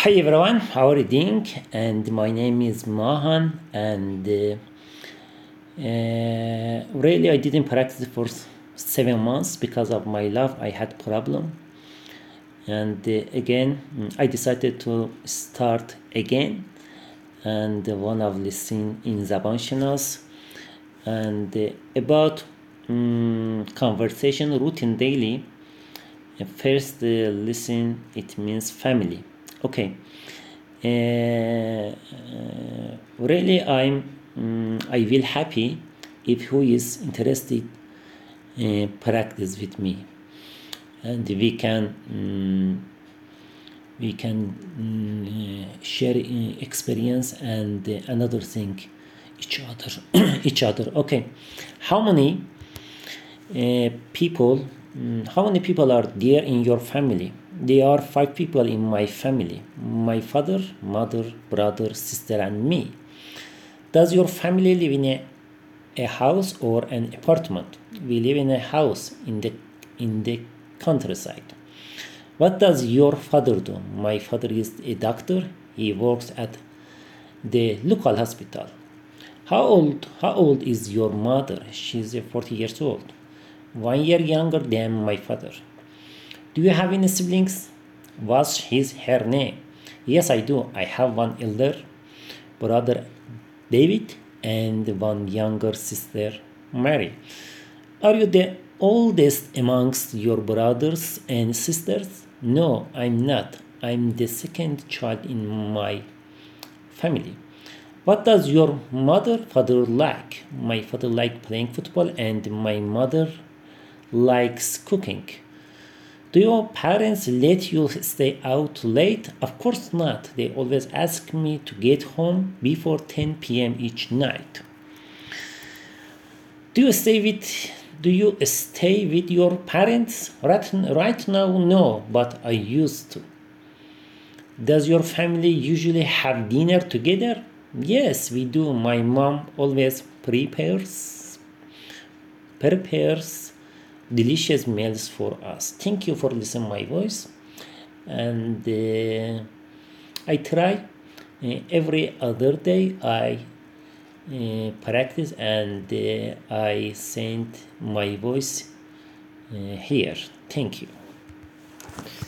Hi everyone, how are you doing? And my name is Mahan, and really I didn't practice for 7 months because of my love. I had problem, and again I decided to start again. And one of listening in زبان شناس and about conversation routine daily. First, listen, it means family. Okay. Really, I will happy if who is interested practice with me, and we can share experience and another thing each other each other. Okay, how many people how many people are there in your family? There are 5 people in my family: my father, mother, brother, sister, and me. Does your family live in a house or an apartment? We live in a house in the countryside. What does your father do? My father is a doctor. He works at the local hospital. How old is your mother? She's 40 years old. 1 year younger than my father. Do you have any siblings? What's her name? Yes, I do. I have one elder brother, David, and one younger sister, Mary. Are you the oldest amongst your brothers and sisters? No, I'm not. I'm the second child in my family. What does your father like? My father likes playing football and my mother likes cooking. Do your parents let you stay out late? Of course not. They always ask me to get home before 10 p.m. each night. Do you stay with your parents? Right now, no, but I used to. Does your family usually have dinner together? Yes, we do. My mom always prepares delicious meals for us. Thank you for listening my voice, and I try every other day. I practice and I send my voice here. Thank you.